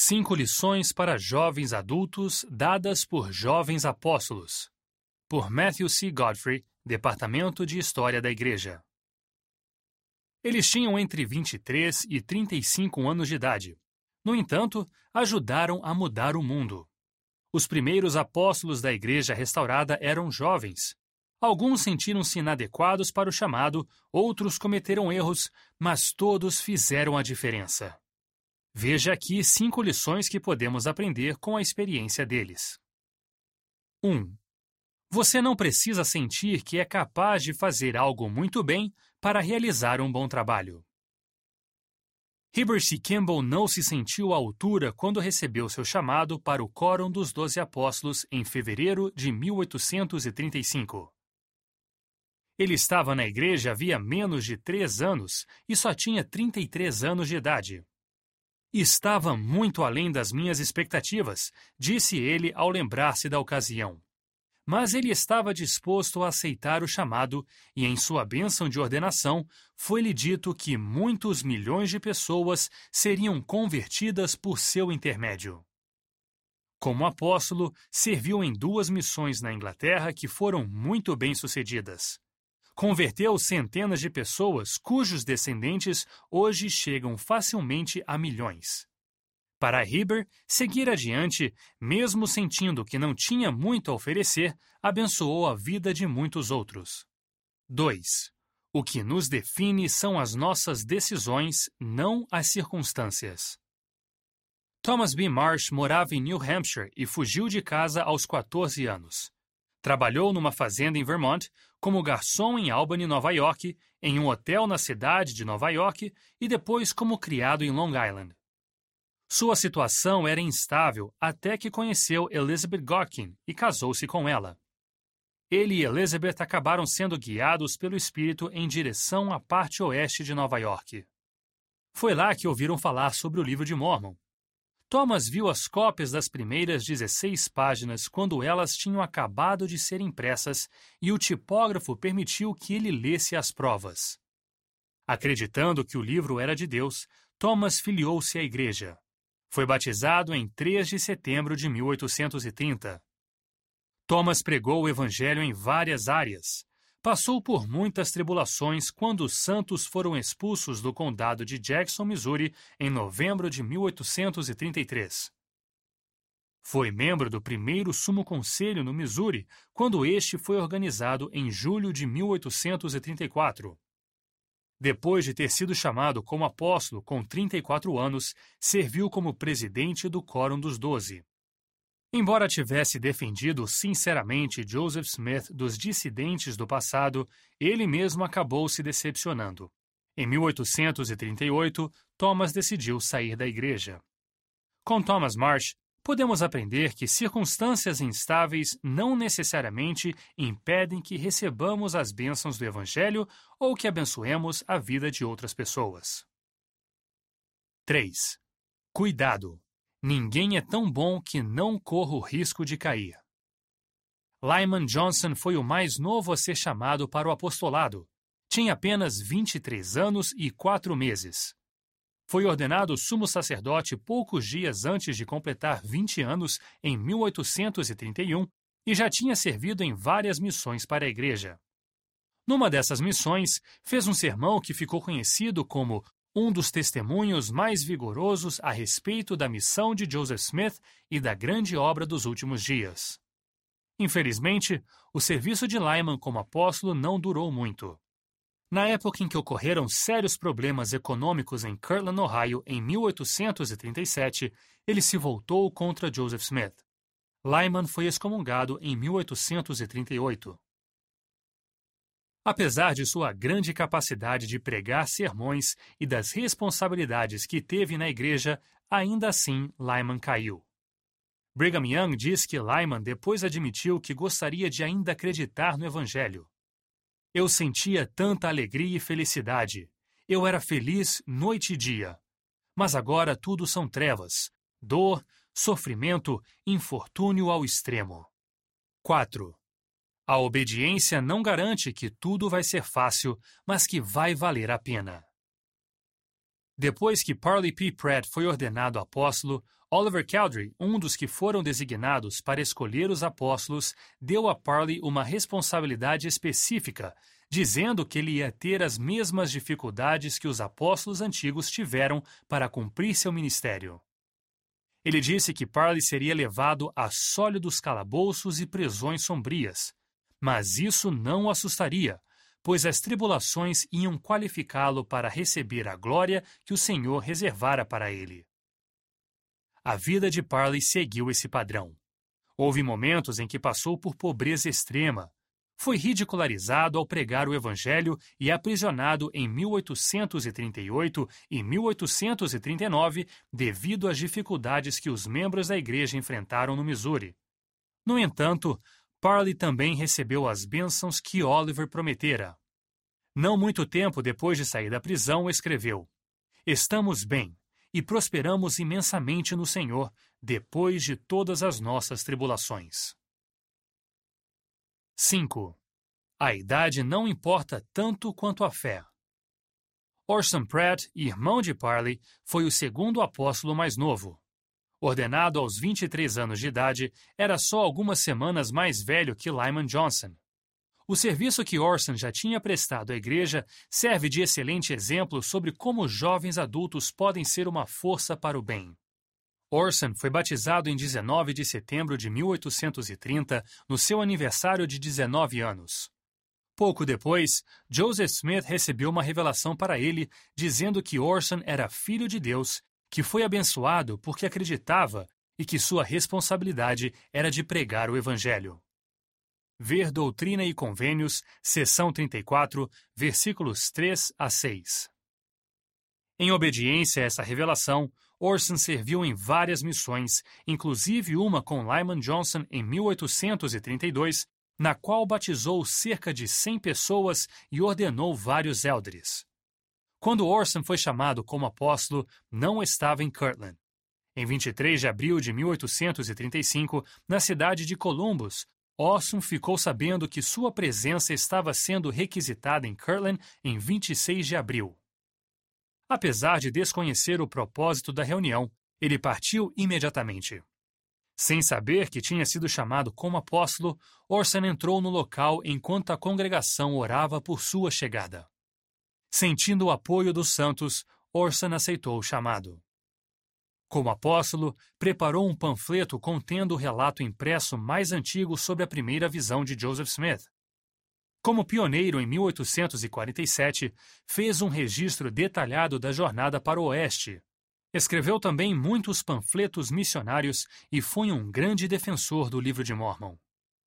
5 lições para jovens adultos dadas por jovens apóstolos. Por Matthew C. Godfrey, Departamento de História da Igreja. Eles tinham entre 23 e 35 anos de idade. No entanto, ajudaram a mudar o mundo. Os primeiros apóstolos da Igreja restaurada eram jovens. Alguns sentiram-se inadequados para o chamado, outros cometeram erros, mas todos fizeram a diferença. Veja aqui 5 lições que podemos aprender com a experiência deles. 1. Você não precisa sentir que é capaz de fazer algo muito bem para realizar um bom trabalho. Heber C. Kimball não se sentiu à altura quando recebeu seu chamado para o Quórum dos 12 Apóstolos em fevereiro de 1835. Ele estava na igreja havia menos de 3 anos e só tinha 33 anos de idade. Estava muito além das minhas expectativas, disse ele ao lembrar-se da ocasião. Mas ele estava disposto a aceitar o chamado e, em sua bênção de ordenação, foi-lhe dito que muitos milhões de pessoas seriam convertidas por seu intermédio. Como apóstolo, serviu em 2 missões na Inglaterra que foram muito bem-sucedidas. Converteu centenas de pessoas cujos descendentes hoje chegam facilmente a milhões. Para Heber, seguir adiante, mesmo sentindo que não tinha muito a oferecer, abençoou a vida de muitos outros. 2. O que nos define são as nossas decisões, não as circunstâncias. Thomas B. Marsh morava em New Hampshire e fugiu de casa aos 14 anos. Trabalhou numa fazenda em Vermont, como garçom em Albany, Nova York, em um hotel na cidade de Nova York e depois como criado em Long Island. Sua situação era instável até que conheceu Elizabeth Godkin e casou-se com ela. Ele e Elizabeth acabaram sendo guiados pelo Espírito em direção à parte oeste de Nova York. Foi lá que ouviram falar sobre o Livro de Mórmon. Thomas viu as cópias das primeiras 16 páginas quando elas tinham acabado de ser impressas e o tipógrafo permitiu que ele lesse as provas. Acreditando que o livro era de Deus, Thomas filiou-se à igreja. Foi batizado em 3 de setembro de 1830. Thomas pregou o evangelho em várias áreas. Passou por muitas tribulações quando os santos foram expulsos do condado de Jackson, Missouri, em novembro de 1833. Foi membro do primeiro Sumo Conselho no Missouri, quando este foi organizado em julho de 1834. Depois de ter sido chamado como apóstolo com 34 anos, serviu como presidente do Quórum dos 12. Embora tivesse defendido sinceramente Joseph Smith dos dissidentes do passado, ele mesmo acabou se decepcionando. Em 1838, Thomas decidiu sair da igreja. Com Thomas Marsh, podemos aprender que circunstâncias instáveis não necessariamente impedem que recebamos as bênçãos do Evangelho ou que abençoemos a vida de outras pessoas. 3. Cuidado! Ninguém é tão bom que não corra o risco de cair. Lyman Johnson foi o mais novo a ser chamado para o apostolado. Tinha apenas 23 anos e 4 meses. Foi ordenado sumo sacerdote poucos dias antes de completar 20 anos, em 1831, e já tinha servido em várias missões para a igreja. Numa dessas missões, fez um sermão que ficou conhecido como um dos testemunhos mais vigorosos a respeito da missão de Joseph Smith e da grande obra dos últimos dias. Infelizmente, o serviço de Lyman como apóstolo não durou muito. Na época em que ocorreram sérios problemas econômicos em Kirtland, Ohio, em 1837, ele se voltou contra Joseph Smith. Lyman foi excomungado em 1838. Apesar de sua grande capacidade de pregar sermões e das responsabilidades que teve na igreja, ainda assim Lyman caiu. Brigham Young diz que Lyman depois admitiu que gostaria de ainda acreditar no Evangelho. Eu sentia tanta alegria e felicidade. Eu era feliz noite e dia. Mas agora tudo são trevas, dor, sofrimento, infortúnio ao extremo. 4. A obediência não garante que tudo vai ser fácil, mas que vai valer a pena. Depois que Parley P. Pratt foi ordenado apóstolo, Oliver Cowdery, um dos que foram designados para escolher os apóstolos, deu a Parley uma responsabilidade específica, dizendo que ele ia ter as mesmas dificuldades que os apóstolos antigos tiveram para cumprir seu ministério. Ele disse que Parley seria levado a sólidos calabouços e prisões sombrias, mas isso não o assustaria, pois as tribulações iam qualificá-lo para receber a glória que o Senhor reservara para ele. A vida de Parley seguiu esse padrão. Houve momentos em que passou por pobreza extrema. Foi ridicularizado ao pregar o Evangelho e aprisionado em 1838 e 1839 devido às dificuldades que os membros da igreja enfrentaram no Missouri. No entanto, Parley também recebeu as bênçãos que Oliver prometera. Não muito tempo depois de sair da prisão, escreveu: "Estamos bem e prosperamos imensamente no Senhor depois de todas as nossas tribulações." 5. A idade não importa tanto quanto a fé. Orson Pratt, irmão de Parley, foi o segundo apóstolo mais novo. Ordenado aos 23 anos de idade, era só algumas semanas mais velho que Lyman Johnson. O serviço que Orson já tinha prestado à igreja serve de excelente exemplo sobre como jovens adultos podem ser uma força para o bem. Orson foi batizado em 19 de setembro de 1830, no seu aniversário de 19 anos. Pouco depois, Joseph Smith recebeu uma revelação para ele, dizendo que Orson era filho de Deus, que foi abençoado porque acreditava e que sua responsabilidade era de pregar o Evangelho. Ver Doutrina e Convênios, seção 34, versículos 3 a 6. Em obediência a essa revelação, Orson serviu em várias missões, inclusive uma com Lyman Johnson em 1832, na qual batizou cerca de 100 pessoas e ordenou vários élderes. Quando Orson foi chamado como apóstolo, não estava em Kirtland. Em 23 de abril de 1835, na cidade de Columbus, Orson ficou sabendo que sua presença estava sendo requisitada em Kirtland em 26 de abril. Apesar de desconhecer o propósito da reunião, ele partiu imediatamente. Sem saber que tinha sido chamado como apóstolo, Orson entrou no local enquanto a congregação orava por sua chegada. Sentindo o apoio dos santos, Orson aceitou o chamado. Como apóstolo, preparou um panfleto contendo o relato impresso mais antigo sobre a primeira visão de Joseph Smith. Como pioneiro em 1847, fez um registro detalhado da jornada para o Oeste. Escreveu também muitos panfletos missionários e foi um grande defensor do Livro de Mórmon.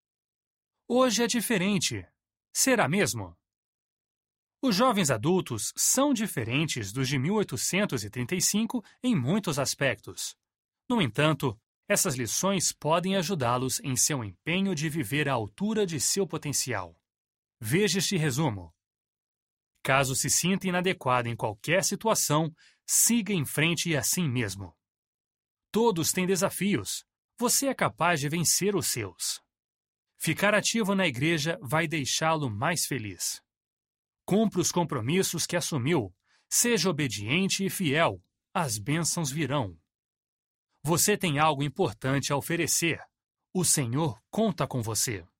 Hoje é diferente. Será mesmo? Os jovens adultos são diferentes dos de 1835 em muitos aspectos. No entanto, essas lições podem ajudá-los em seu empenho de viver à altura de seu potencial. Veja este resumo. Caso se sinta inadequado em qualquer situação, siga em frente e assim mesmo. Todos têm desafios. Você é capaz de vencer os seus. Ficar ativo na igreja vai deixá-lo mais feliz. Cumpra os compromissos que assumiu. Seja obediente e fiel. As bênçãos virão. Você tem algo importante a oferecer. O Senhor conta com você.